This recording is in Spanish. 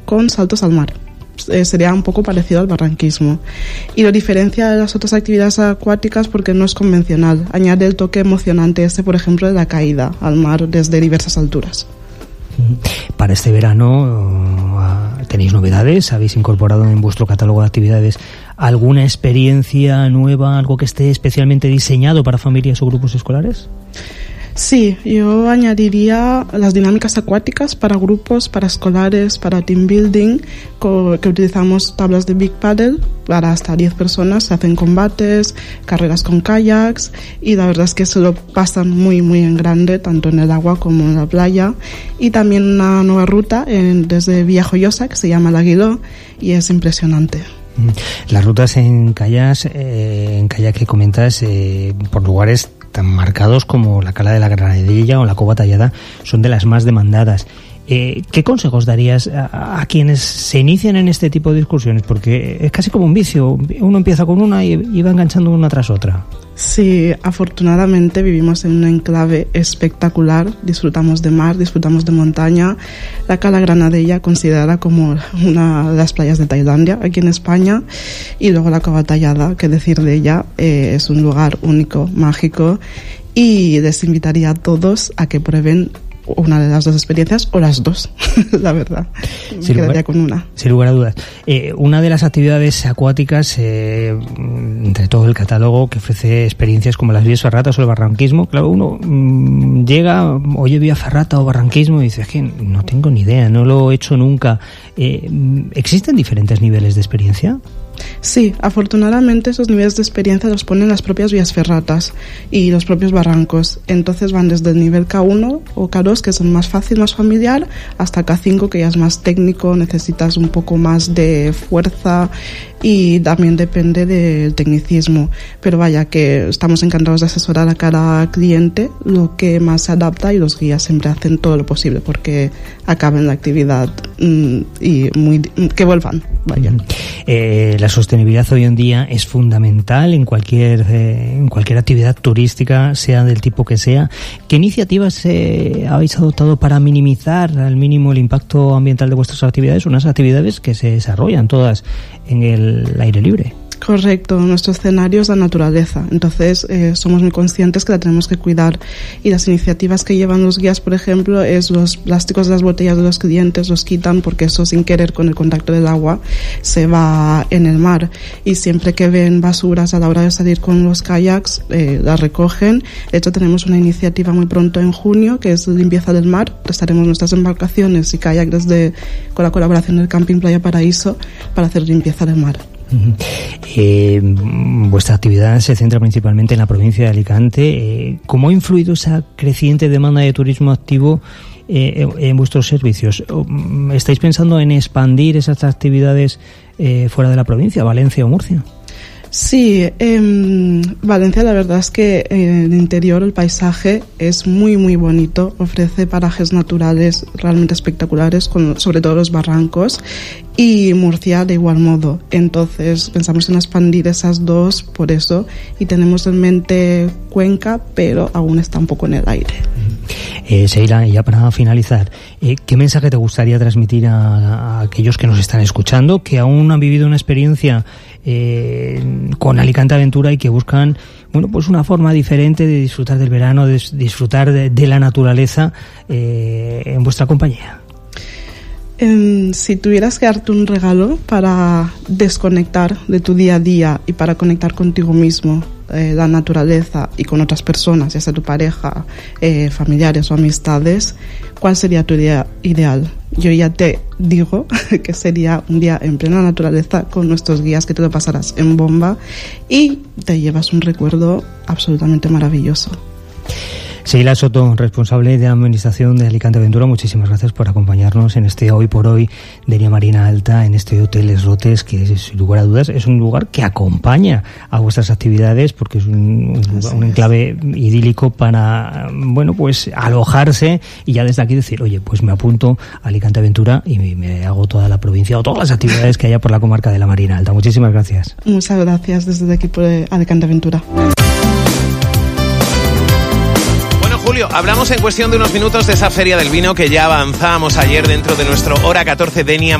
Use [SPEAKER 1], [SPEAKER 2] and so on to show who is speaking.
[SPEAKER 1] con saltos al mar. Sería un poco parecido al barranquismo. Y lo diferencia de las otras actividades acuáticas porque no es convencional. Añade el toque emocionante por ejemplo, de la caída al mar desde diversas alturas.
[SPEAKER 2] Para este verano tenéis novedades, habéis incorporado en vuestro catálogo de actividades alguna experiencia nueva, algo que esté especialmente diseñado para familias o grupos escolares.
[SPEAKER 1] Sí, yo añadiría las dinámicas acuáticas para grupos, para escolares, para team building, que utilizamos tablas de big paddle para hasta 10 personas, se hacen combates, carreras con kayaks y la verdad es que se lo pasan muy muy en grande, tanto en el agua como en la playa. Y también una nueva ruta desde Villajoyosa que se llama el Aguiló y es impresionante.
[SPEAKER 2] Las rutas en kayak que comentas por lugares tan marcados como la Cala de la Granadilla o la Cova Tallada son de las más demandadas. ¿Qué consejos darías a quienes se inician en este tipo de excursiones? Porque es casi como un vicio, uno empieza con una y va enganchando una tras otra.
[SPEAKER 1] Sí, afortunadamente vivimos en un enclave espectacular, disfrutamos de mar, disfrutamos de montaña. La Cala Granadilla considerada como una de las playas de Tailandia aquí en España, y luego la Cova Tallada, que decir de ella, es un lugar único, mágico, y les invitaría a todos a que prueben una de las dos experiencias o las dos, la verdad. Me quedaría con una. Sin
[SPEAKER 2] lugar a dudas. Una de las actividades acuáticas, entre todo el catálogo, que ofrece experiencias como las vías ferratas o el barranquismo, claro, uno llega, oye vía ferrata o barranquismo y dice, es que no tengo ni idea, no lo he hecho nunca. ¿Existen diferentes niveles de experiencia?
[SPEAKER 1] Sí, afortunadamente esos niveles de experiencia los ponen las propias vías ferratas y los propios barrancos. Entonces van desde el nivel K1 o K2, que es el más fácil, más familiar, hasta K5, que ya es más técnico, necesitas un poco más de fuerza y también depende del tecnicismo. Pero vaya, que estamos encantados de asesorar a cada cliente lo que más se adapta, y los guías siempre hacen todo lo posible porque acaben la actividad y que vuelvan. Vaya.
[SPEAKER 2] La sostenibilidad hoy en día es fundamental en cualquier actividad turística, sea del tipo que sea. ¿Qué iniciativas habéis adoptado para minimizar al mínimo el impacto ambiental de vuestras actividades? Unas actividades que se desarrollan todas en el aire libre.
[SPEAKER 1] Correcto, nuestro escenario es la naturaleza, entonces somos muy conscientes que la tenemos que cuidar, y las iniciativas que llevan los guías, por ejemplo, es los plásticos de las botellas de los clientes los quitan porque eso sin querer con el contacto del agua se va en el mar, y siempre que ven basuras a la hora de salir con los kayaks las recogen. De hecho tenemos una iniciativa muy pronto en junio que es limpieza del mar, prestaremos nuestras embarcaciones y kayak con la colaboración del Camping Playa Paraíso para hacer limpieza del mar.
[SPEAKER 2] Vuestra actividad se centra principalmente en la provincia de Alicante. ¿Cómo ha influido esa creciente demanda de turismo activo en vuestros servicios? ¿Estáis pensando en expandir esas actividades fuera de la provincia, Valencia o Murcia?
[SPEAKER 1] Sí, Valencia la verdad es que en el interior el paisaje es muy muy bonito, ofrece parajes naturales realmente espectaculares, sobre todo los barrancos, y Murcia de igual modo. Entonces pensamos en expandir esas dos por eso, y tenemos en mente Cuenca, pero aún está un poco en el aire.
[SPEAKER 2] Sheila, ya para finalizar, ¿qué mensaje te gustaría transmitir a aquellos que nos están escuchando, que aún han vivido una experiencia con Alicante Aventura y que buscan, bueno, pues una forma diferente de disfrutar del verano, de disfrutar de la naturaleza en vuestra compañía?
[SPEAKER 1] Si tuvieras que darte un regalo para desconectar de tu día a día y para conectar contigo mismo, la naturaleza y con otras personas, ya sea tu pareja, familiares o amistades, ¿cuál sería tu día ideal? Yo ya te digo que sería un día en plena naturaleza con nuestros guías, que te lo pasarás en bomba y te llevas un recuerdo absolutamente maravilloso.
[SPEAKER 2] Sheila Soto, responsable de Administración de Alicante Aventura, muchísimas gracias por acompañarnos en este Hoy por Hoy de Denia Marina Alta, en este Hotel Les Rotes, que sin lugar a dudas es un lugar que acompaña a vuestras actividades, porque es un enclave idílico para, bueno, pues alojarse, y ya desde aquí decir, oye, pues me apunto a Alicante Aventura y me hago toda la provincia o todas las actividades que haya por la comarca de la Marina Alta. Muchísimas gracias.
[SPEAKER 1] Muchas gracias desde el equipo de Alicante Aventura.
[SPEAKER 3] Julio, hablamos en cuestión de unos minutos de esa feria del vino que ya avanzábamos ayer dentro de nuestro Hora 14 Denia